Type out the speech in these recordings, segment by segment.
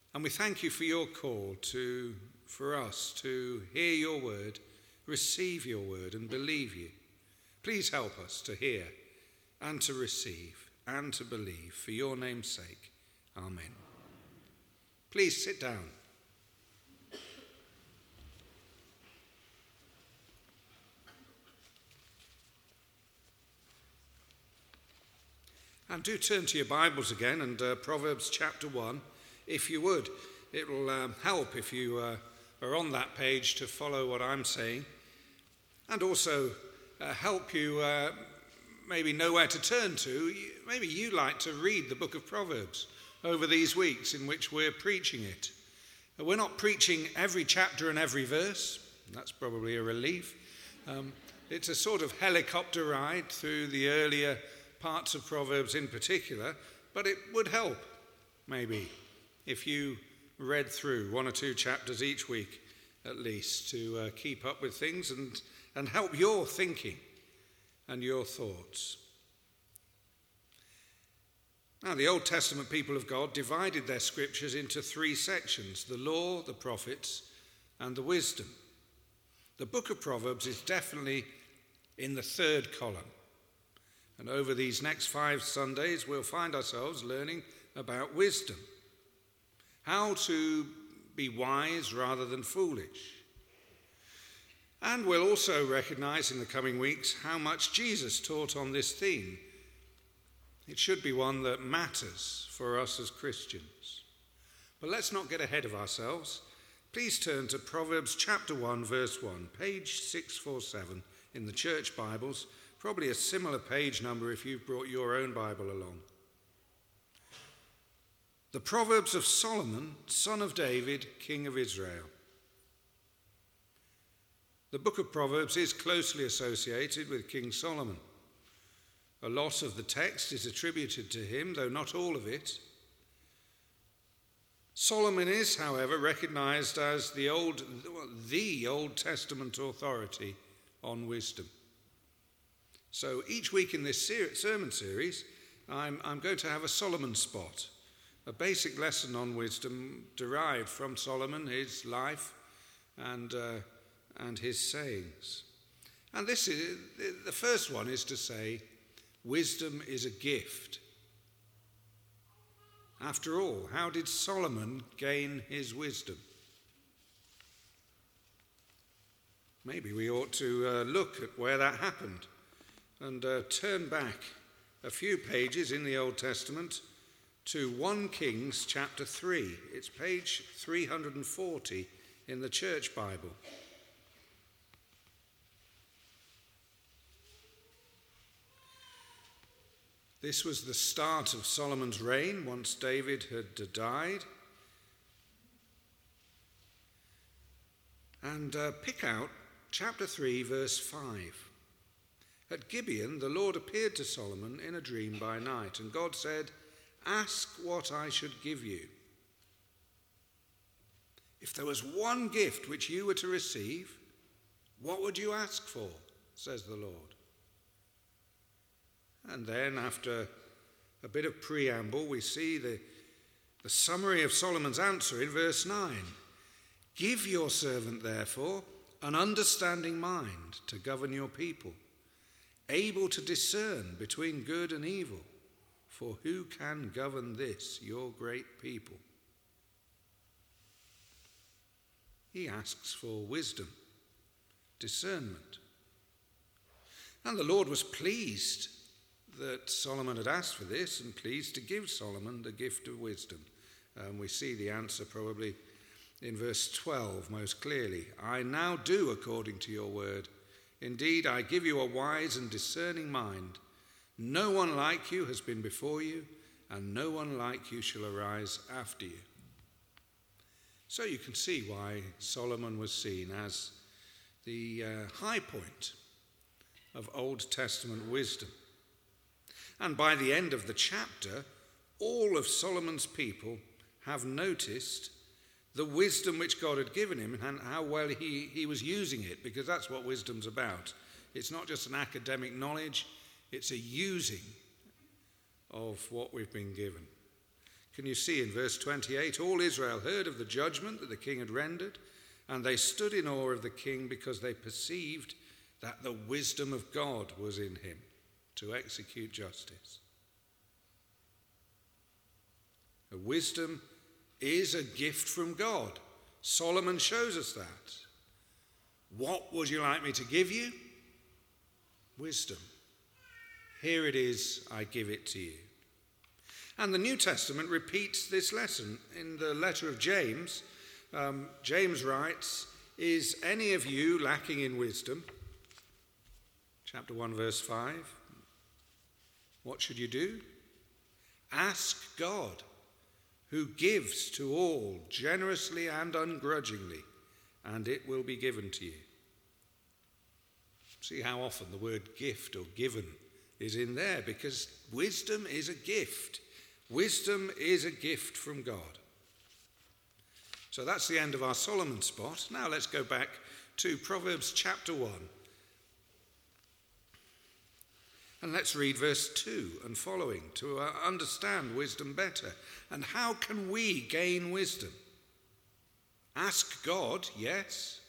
And we thank you for your call for us to hear your word, receive your word and believe you. Please help us to hear and to receive and to believe for your name's sake. Amen. Please sit down. And do turn to your Bibles again and Proverbs chapter 1, if you would. It will help if you are on that page to follow what I'm saying, and also help you maybe know where to turn to. Maybe you like to read the book of Proverbs over these weeks in which we're preaching it. We're not preaching every chapter and every verse. That's probably a relief. It's a sort of helicopter ride through the earlier parts of Proverbs in particular, but it would help, maybe, if you read through one or two chapters each week, at least, to keep up with things and help your thinking and your thoughts. Now, the Old Testament people of God divided their scriptures into three sections: the law, the prophets, and the wisdom. The book of Proverbs is definitely in the third column. And over these next 5 Sundays, we'll find ourselves learning about wisdom. How to be wise rather than foolish. And we'll also recognize in the coming weeks how much Jesus taught on this theme. It should be one that matters for us as Christians. But let's not get ahead of ourselves. Please turn to Proverbs chapter 1, verse 1, page 647 in the church Bibles. Probably a similar page number if you've brought your own Bible along. The Proverbs of Solomon, son of David, king of Israel. The book of Proverbs is closely associated with King Solomon. A lot of the text is attributed to him, though not all of it. Solomon is, however, recognized as the Old Testament authority on wisdom. So each week in this sermon series, I'm going to have a Solomon spot, a basic lesson on wisdom derived from Solomon, his life, and his sayings. And this is the first one is to say, wisdom is a gift. After all, how did Solomon gain his wisdom? Maybe we ought to look at where that happened. And turn back a few pages in the Old Testament to 1 Kings chapter 3. It's page 340 in the church Bible. This was the start of Solomon's reign once David had died. And pick out chapter 3, verse 5. At Gibeon, the Lord appeared to Solomon in a dream by night, and God said, "Ask what I should give you." If there was one gift which you were to receive, what would you ask for, says the Lord. And then, after a bit of preamble, we see the summary of Solomon's answer in verse 9. "Give your servant, therefore, an understanding mind to govern your people, able to discern between good and evil, for who can govern this, your great people?" He asks for wisdom, discernment. And the Lord was pleased that Solomon had asked for this and pleased to give Solomon the gift of wisdom. We see the answer probably in verse 12 most clearly. "I now do according to your word. Indeed, I give you a wise and discerning mind. No one like you has been before you, and no one like you shall arise after you." So you can see why Solomon was seen as the high point of Old Testament wisdom. And by the end of the chapter, all of Solomon's people have noticed the wisdom which God had given him and how well he was using it, because that's what wisdom's about. It's not just an academic knowledge, it's a using of what we've been given. can you see in verse 28, all Israel heard of the judgment that the king had rendered, and they stood in awe of the king because they perceived that the wisdom of God was in him to execute justice. The wisdom is a gift from God. Solomon shows us that. What would you like me to give you? Wisdom. Here it is, I give it to you. And the New Testament repeats this lesson. In the letter of James, James writes, is any of you lacking in wisdom? Chapter 1, verse 5. What should you do? Ask God, who gives to all generously and ungrudgingly, and it will be given to you. See how often the word gift or given is in there, because wisdom is a gift. Wisdom is a gift from God. So that's the end of our Solomon spot. Now let's go back to Proverbs chapter 1. And let's read verse 2 and following to understand wisdom better. And how can we gain wisdom? Ask God, yes.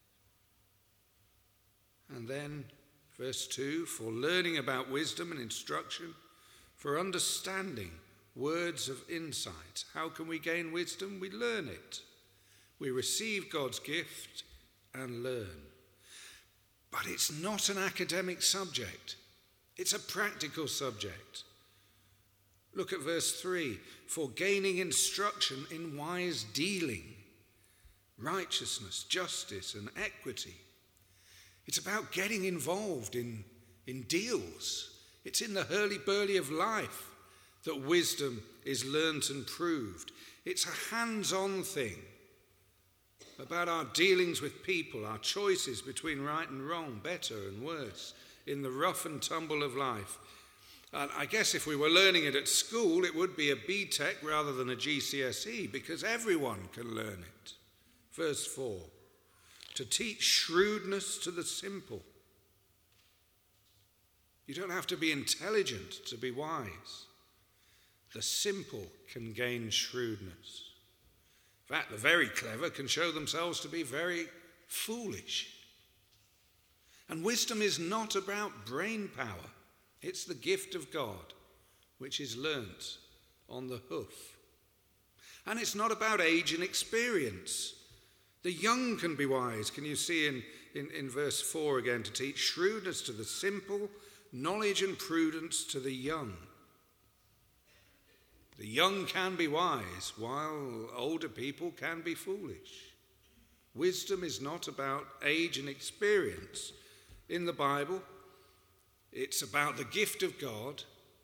And then verse 2, for learning about wisdom and instruction, for understanding words of insight. How can we gain wisdom? We learn it. We receive God's gift and learn. But it's not an academic subject. It's a practical subject. Look at verse 3. For gaining instruction in wise dealing, righteousness, justice, and equity. It's about getting involved in deals. It's in the hurly-burly of life that wisdom is learnt and proved. It's a hands-on thing about our dealings with people, our choices between right and wrong, better and worse, in the rough and tumble of life. And I guess if we were learning it at school, it would be a BTEC rather than a GCSE, because everyone can learn it. Verse 4, to teach shrewdness to the simple. You don't have to be intelligent to be wise. The simple can gain shrewdness. In fact, the very clever can show themselves to be very foolish. And wisdom is not about brain power. It's the gift of God, which is learnt on the hoof. And it's not about age and experience. The young can be wise. Can you see in verse 4 again, to teach shrewdness to the simple, knowledge and prudence to the young. The young can be wise, while older people can be foolish. Wisdom is not about age and experience. In the Bible, it's about the gift of God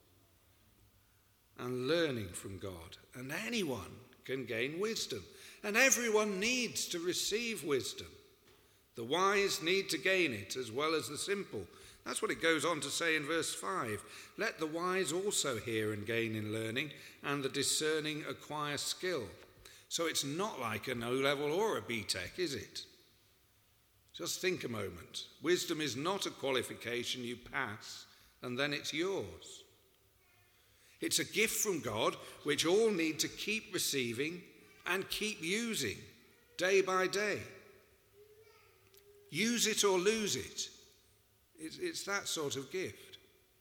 and learning from God. And anyone can gain wisdom. And everyone needs to receive wisdom. The wise need to gain it as well as the simple. That's what it goes on to say in verse 5. Let the wise also hear and gain in learning, and the discerning acquire skill. So it's not like an O-level or a BTEC, is it? Just think a moment. Wisdom is not a qualification you pass and then it's yours. It's a gift from God which all need to keep receiving and keep using day by day. Use it or lose it. It's that sort of gift.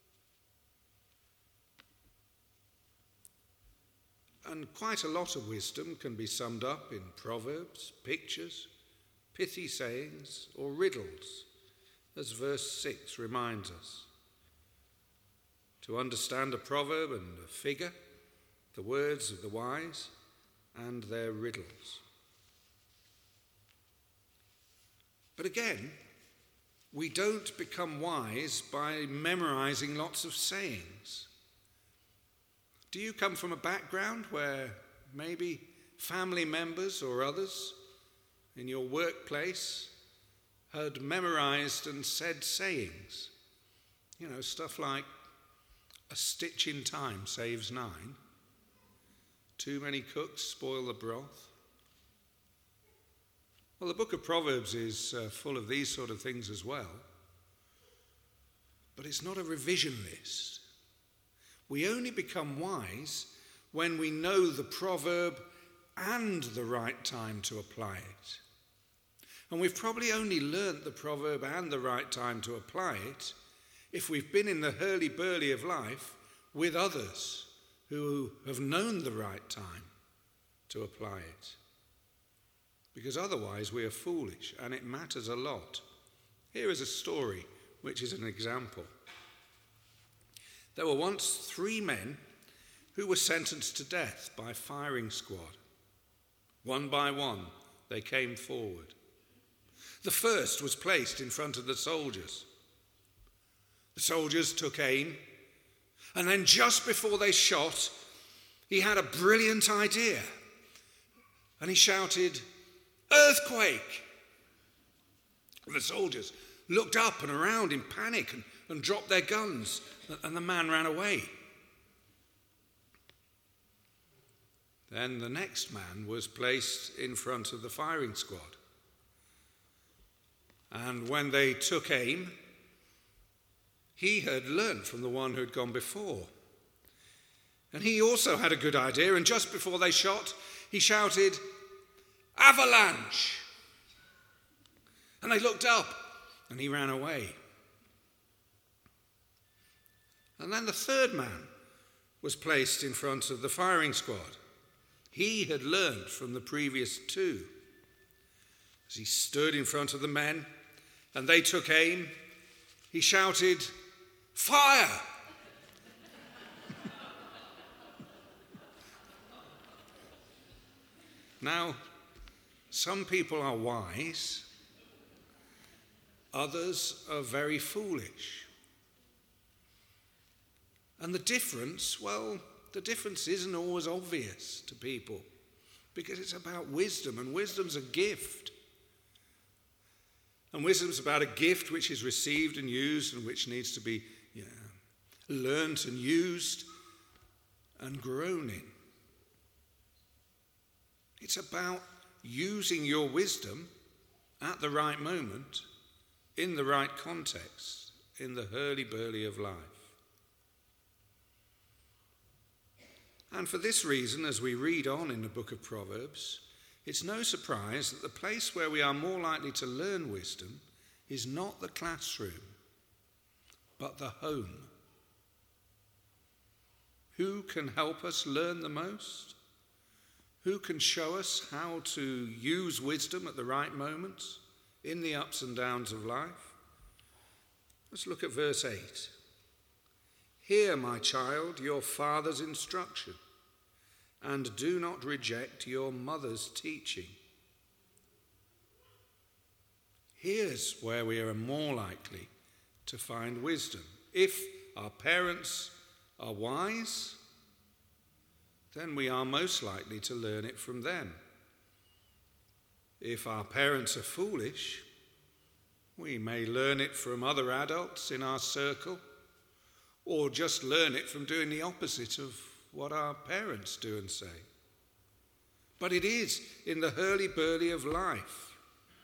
And quite a lot of wisdom can be summed up in proverbs, pictures, pithy sayings, or riddles, as verse 6 reminds us. To understand a proverb and a figure, the words of the wise and their riddles. But again, we don't become wise by memorizing lots of sayings. Do you come from a background where maybe family members or others in your workplace had memorized and said sayings? You know, stuff like, a stitch in time saves 9. Too many cooks spoil the broth. Well, the book of Proverbs is full of these sort of things as well. But it's not a revision list. We only become wise when we know the proverb and the right time to apply it. And we've probably only learnt the proverb and the right time to apply it if we've been in the hurly-burly of life with others who have known the right time to apply it. Because otherwise we are foolish, and it matters a lot. Here is a story which is an example. There were once 3 men who were sentenced to death by firing squad. One by one, they came forward. The first was placed in front of the soldiers. The soldiers took aim, and then just before they shot, he had a brilliant idea. And he shouted, "Earthquake!" The soldiers looked up and around in panic and dropped their guns, and the man ran away. Then the next man was placed in front of the firing squad. And when they took aim, he had learnt from the one who had gone before. And he also had a good idea, and just before they shot, he shouted, "Avalanche!" And they looked up, and he ran away. And then the third man was placed in front of the firing squad. He had learned from the previous 2. As he stood in front of the men, and they took aim, he shouted, "Fire!" Now, some people are wise, others are very foolish. And the difference isn't always obvious to people, because it's about wisdom, and wisdom's a gift. And wisdom's about a gift which is received and used, and which needs to be learnt and used and grown in. It's about using your wisdom at the right moment, in the right context, in the hurly-burly of life. And for this reason, as we read on in the book of Proverbs, it's no surprise that the place where we are more likely to learn wisdom is not the classroom, but the home. Who can help us learn the most? Who can show us how to use wisdom at the right moments in the ups and downs of life? Let's look at verse 8. "Hear, my child, your father's instruction, and do not reject your mother's teaching." Here's where we are more likely to find wisdom. If our parents are wise, then we are most likely to learn it from them. If our parents are foolish, we may learn it from other adults in our circle, or just learn it from doing the opposite of what our parents do and say. But it is in the hurly-burly of life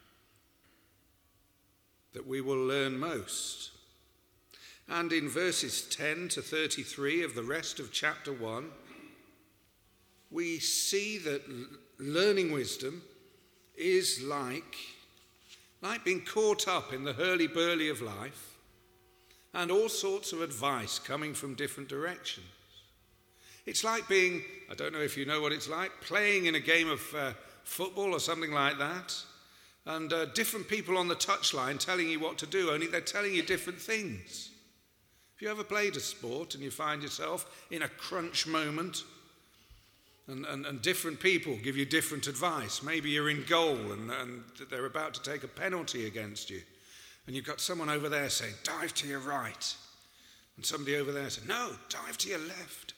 that we will learn most. And in verses 10 to 33 of the rest of chapter 1, we see that learning wisdom is like being caught up in the hurly-burly of life and all sorts of advice coming from different directions. It's like being, I don't know if you know what it's like, playing in a game of football or something like that, and different people on the touchline telling you what to do, only they're telling you different things. Have you ever played a sport and you find yourself in a crunch moment, and different people give you different advice? Maybe you're in goal and they're about to take a penalty against you, and you've got someone over there saying, "Dive to your right," and somebody over there saying, "No, dive to your left."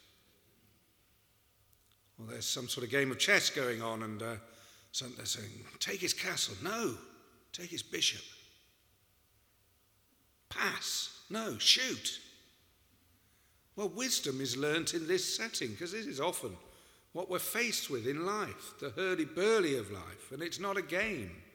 Well, there's some sort of game of chess going on, and they're saying, "Take his castle." "No, take his bishop." "Pass." "No, shoot." Well, wisdom is learnt in this setting, because this is often what we're faced with in life, the hurly-burly of life, and it's not a game.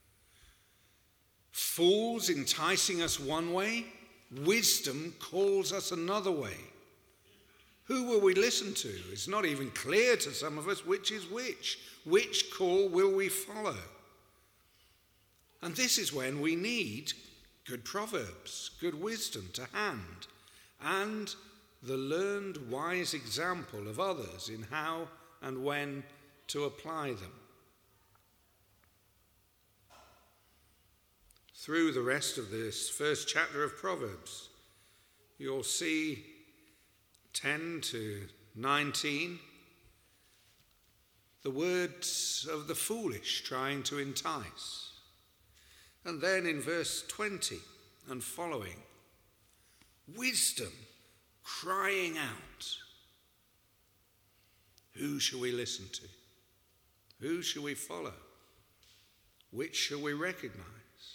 Fools enticing us one way, wisdom calls us another way. Who will we listen to? It's not even clear to some of us which is which. Which call will we follow? And this is when we need good proverbs, good wisdom to hand, and the learned wise example of others in how and when to apply them. Through the rest of this first chapter of Proverbs, you'll see 10 to 19, the words of the foolish trying to entice. And then in verse 20 and following, wisdom crying out. Who shall we listen to? Who shall we follow? Which shall we recognize?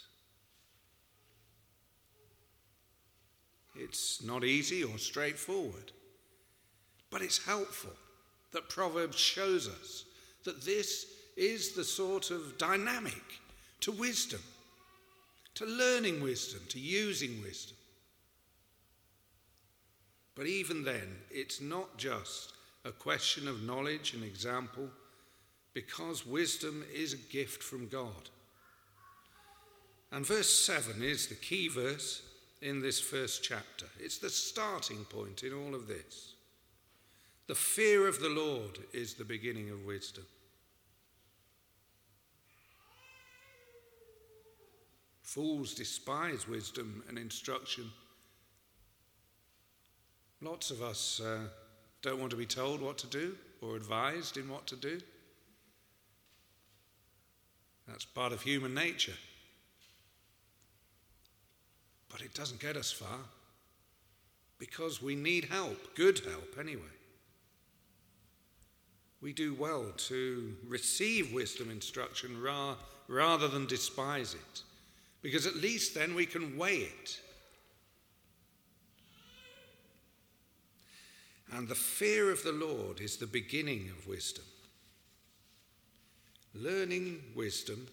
It's not easy or straightforward, but it's helpful that Proverbs shows us that this is the sort of dynamic to wisdom, to learning wisdom, to using wisdom. But even then, it's not just a question of knowledge and example, because wisdom is a gift from God. And verse 7 is the key verse in this first chapter. It's the starting point in all of this. The fear of the Lord is the beginning of wisdom. Fools despise wisdom and instruction. Lots of us don't want to be told what to do or advised in what to do. That's part of human nature. But it doesn't get us far, because we need help, good help anyway. We do well to receive wisdom instruction rather than despise it, because at least then we can weigh it. And the fear of the Lord is the beginning of wisdom. Learning wisdom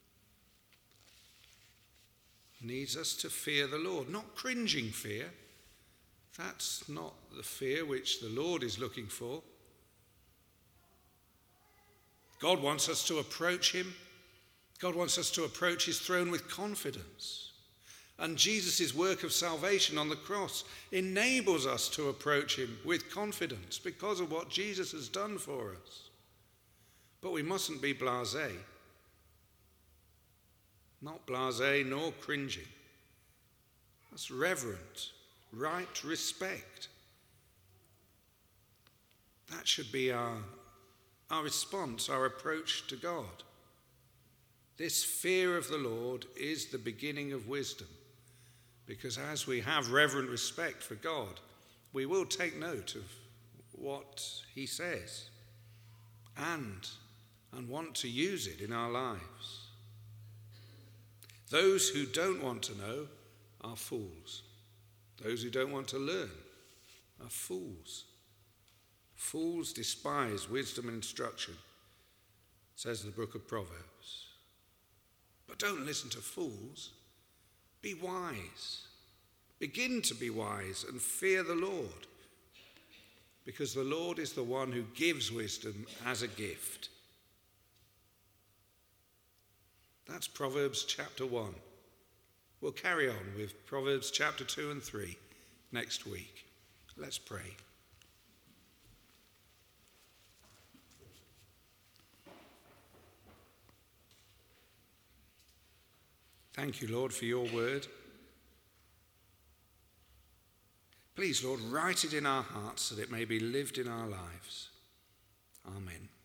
needs us to fear the Lord, not cringing fear. That's not the fear which the Lord is looking for. God wants us to approach him. God wants us to approach his throne with confidence. And Jesus' work of salvation on the cross enables us to approach him with confidence because of what Jesus has done for us. But we mustn't be blasé. Not blasé nor cringing. That's reverent, right respect. That should be our response, our approach to God. This fear of the Lord is the beginning of wisdom, because as we have reverent respect for God, we will take note of what he says and want to use it in our lives. Those who don't want to know are fools. Those who don't want to learn are fools. Fools despise wisdom and instruction, says the book of Proverbs. But don't listen to fools. Be wise. Begin to be wise and fear the Lord, because the Lord is the one who gives wisdom as a gift. That's Proverbs chapter 1. We'll carry on with Proverbs chapter 2 and 3 next week. Let's pray. Thank you, Lord, for your word. Please, Lord, write it in our hearts that it may be lived in our lives. Amen.